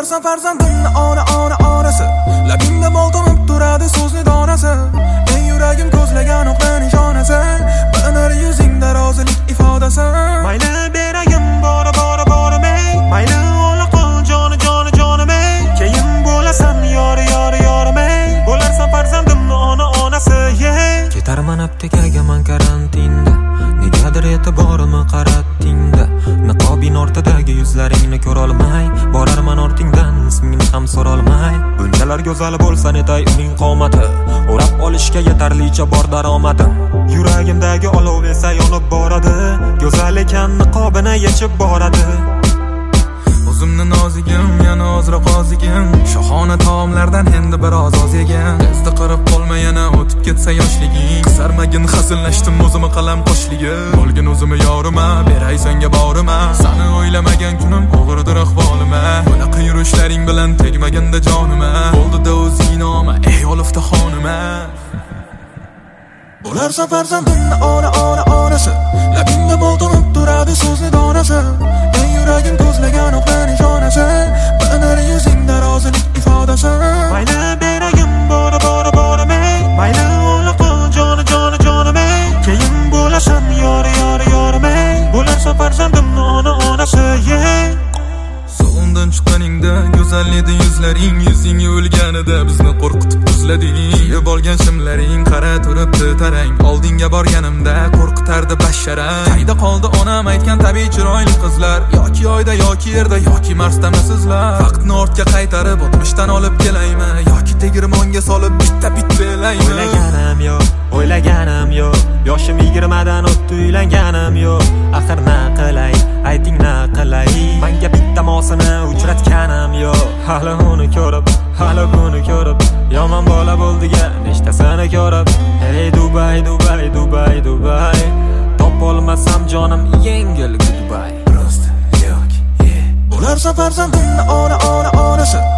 Bo'larsan farzandimni onasi labingda mol tomib turadi so'zni donasi eng yuragim ko'zlagan o'qda nishonasi bilinar yuzingda rozilik ifodasi mayli beragim borimay mayli o'la qol jonim keyin bo'lasan yorimay bo'larsan farzandimni onasi ketarman aptekaga man karantinda negadir e'tiborimni qaratdingda niqobing ortidagi yuzlaringni ko'rolmay borarman ortingdan ismingni ham so'rolmay bunchalar go'zal bo'lsa netay uning qomati o'rab olishga yetarlicha bor daromadim yuragimdagi olov esa yonib boradi go'zal ekan niqobini yechib boradi o'zimni nozigim yana ozroq ozigim shohona taomlardan endi biroz oz yegan tezda qirib qolma yana o'tib ketsa yoshliging qisarmagin hazillashdim o'zimni qalam qo'shligim olgin o'zimni yorima beray senga borima sani o'ylamagan kunim og'irdir ahvolima bunaqa yurishlaring bilan tegmaganda jonima bo'ldida o'zing noma ey olifta xonima bo'larsan farzandimni onasi labingda mol tomib turadi so'zni donasi eng yuragim ko'zlagan o'qda nishonasi bilinar yuzingda rozilik ifodasi mayli beragim borimay mayli o'la qol jonim keyin bo'lasan yorimay bo'larsan farzandimni onasi so'ndan chiqqaningda go'zal edi yuzlaring yuzing o'lganida bizni qo'rqitib tuzlading yeb olgan shimlaring qara turibdi tarang oldinga borganimda qo'rqitardi basharang qayda qoldi onam aytgan tabiiy chiroyli qizlar yoki oyda yoki yerda yoki marsdami sizlar vaqtni ortga qaytarib o'tmishdan olib kelaymi yoki tegirmonga solib bitta elaymi o'ylaganim yo'q yoshim 20dan o'tdi uylanganim yo'q axir na qilay ayting na qilay menga bitta mosini uchratganim yo'q hali uni ko'rib yomon bola bo'ldiga nechtasini ko'rib hey Dubay topolmasam jonim yengil goodbye просто yo'q bo'larsan farzandimni onasi